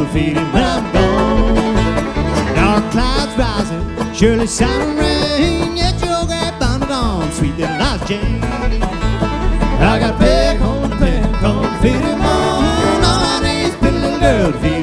feed him when I'm gone. Dark clouds rising, surely sun rain. Get your grapevine gone, sweet little Lost Jane. I got peck on the peck on, feed him on. All I need is a pretty little girl to feed